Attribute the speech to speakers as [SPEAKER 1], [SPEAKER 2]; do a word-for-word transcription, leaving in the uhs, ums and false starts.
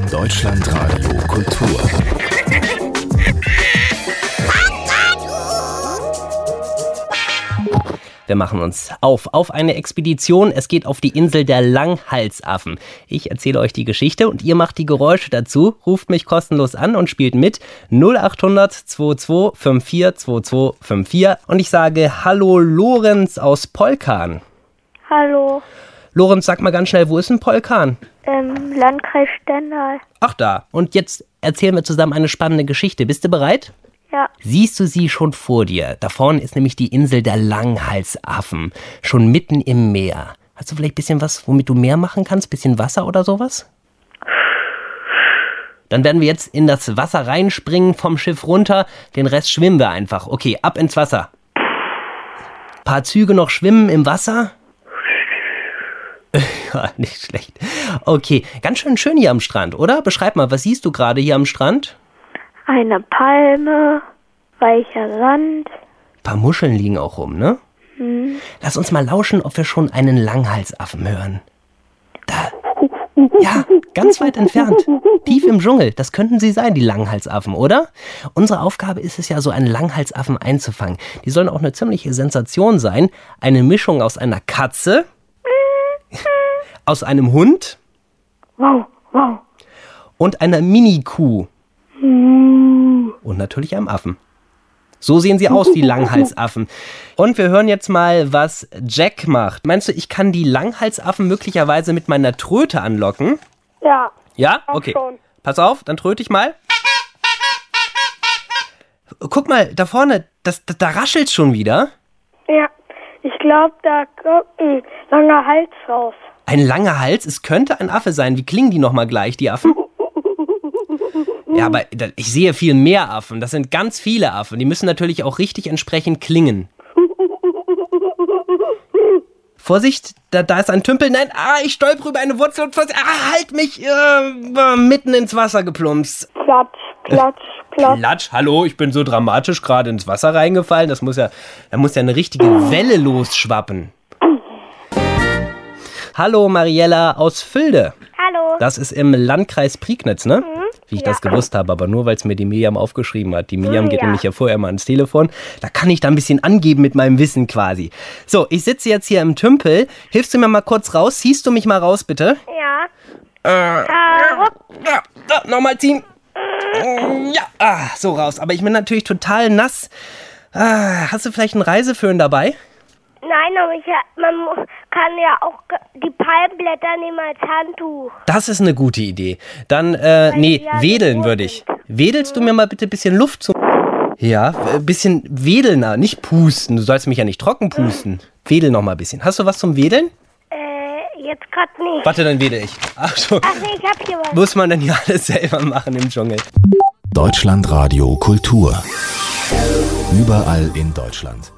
[SPEAKER 1] Deutschlandradio Kultur.
[SPEAKER 2] Wir machen uns auf, auf eine Expedition. Es geht auf die Insel der Langhalsaffen. Ich erzähle euch die Geschichte und ihr macht die Geräusche dazu. Ruft mich kostenlos an und spielt mit null acht hundert zweiundzwanzig fünfundvierzig zweiundzwanzig fünfundvierzig. Und ich sage Hallo Lorenz aus Polkan.
[SPEAKER 3] Hallo.
[SPEAKER 2] Lorenz, sag mal ganz schnell, wo ist denn Polkan?
[SPEAKER 3] Im Landkreis Stendal.
[SPEAKER 2] Ach da. Und jetzt erzählen wir zusammen eine spannende Geschichte. Bist du bereit?
[SPEAKER 3] Ja.
[SPEAKER 2] Siehst du sie schon vor dir? Da vorne ist nämlich die Insel der Langhalsaffen. Schon mitten im Meer. Hast du vielleicht ein bisschen was, womit du mehr machen kannst? Bisschen Wasser oder sowas? Dann werden wir jetzt in das Wasser reinspringen, vom Schiff runter. Den Rest schwimmen wir einfach. Okay, ab ins Wasser. Paar Züge noch schwimmen im Wasser. Ja, nicht schlecht. Okay, ganz schön schön hier am Strand, oder? Beschreib mal, was siehst du gerade hier am Strand?
[SPEAKER 3] Eine Palme, weicher Sand.
[SPEAKER 2] Ein paar Muscheln liegen auch rum, ne?
[SPEAKER 3] Hm.
[SPEAKER 2] Lass uns mal lauschen, ob wir schon einen Langhalsaffen hören. Da. Ja, ganz weit entfernt. Tief im Dschungel. Das könnten sie sein, die Langhalsaffen, oder? Unsere Aufgabe ist es ja, so einen Langhalsaffen einzufangen. Die sollen auch eine ziemliche Sensation sein. Eine Mischung aus einer Katze, aus einem Hund
[SPEAKER 3] Wow, wow.
[SPEAKER 2] und einer Mini-Kuh. Und natürlich einem Affen. So sehen sie aus, die Langhalsaffen. Und wir hören jetzt mal, was Jack macht. Meinst du, ich kann die Langhalsaffen möglicherweise mit meiner Tröte anlocken?
[SPEAKER 3] Ja.
[SPEAKER 2] Ja?
[SPEAKER 3] Auch
[SPEAKER 2] Okay.
[SPEAKER 3] schon.
[SPEAKER 2] Pass auf, dann tröte ich mal. Guck mal, da vorne, das, da, da raschelt's schon wieder.
[SPEAKER 3] Ja. Ich glaube, da kommt ein langer Hals raus.
[SPEAKER 2] Ein langer Hals? Es könnte ein Affe sein. Wie klingen die nochmal gleich, die Affen? Ja, aber da- ich sehe viel mehr Affen. Das sind ganz viele Affen. Die müssen natürlich auch richtig entsprechend klingen. Vorsicht, da, da ist ein Tümpel. Nein, ah, ich stolper über eine Wurzel und Vorsicht, ah, halt mich äh, mitten ins Wasser geplumpst.
[SPEAKER 3] Platsch, platsch, platsch.
[SPEAKER 2] Klatsch, hallo, ich bin so dramatisch gerade ins Wasser reingefallen. Das muss ja, da muss ja eine richtige Welle losschwappen. Hallo, Mariella aus Vülde.
[SPEAKER 3] Hallo.
[SPEAKER 2] Das ist im Landkreis Prignitz, ne? Wie ich
[SPEAKER 3] ja.
[SPEAKER 2] das gewusst habe, aber nur, weil es mir die Miriam aufgeschrieben hat. Die Miriam
[SPEAKER 3] Mhm,
[SPEAKER 2] geht
[SPEAKER 3] ja.
[SPEAKER 2] nämlich ja vorher mal ans Telefon. Da kann ich da ein bisschen angeben mit meinem Wissen quasi. So, ich sitze jetzt hier im Tümpel. Hilfst du mir mal kurz raus? Ziehst du mich mal raus, bitte?
[SPEAKER 3] Ja.
[SPEAKER 2] Äh,
[SPEAKER 3] Äh,
[SPEAKER 2] ja, ja, nochmal ziehen. Ja, ah, so raus. Aber ich bin natürlich total nass. Ah, hast du vielleicht einen Reiseföhn dabei?
[SPEAKER 3] Nein, aber ich, man mu- kann ja auch ge- die Palmblätter nehmen als Handtuch.
[SPEAKER 2] Das ist eine gute Idee. Dann, äh, nee,
[SPEAKER 3] die ja
[SPEAKER 2] wedeln
[SPEAKER 3] so
[SPEAKER 2] würde ich.
[SPEAKER 3] sind.
[SPEAKER 2] Wedelst du mir mal bitte ein bisschen Luft zu... Ja, ein bisschen wedeln, nicht pusten. Du sollst mich ja nicht trocken pusten. Wedel noch mal ein bisschen. Hast du was zum Wedeln?
[SPEAKER 3] Äh, jetzt gerade nicht.
[SPEAKER 2] Warte, dann wedel ich. Ach so.
[SPEAKER 3] Ach nee, ich hab hier was.
[SPEAKER 2] Muss man dann ja alles selber machen im Dschungel.
[SPEAKER 1] Deutschlandradio Kultur. Überall in Deutschland.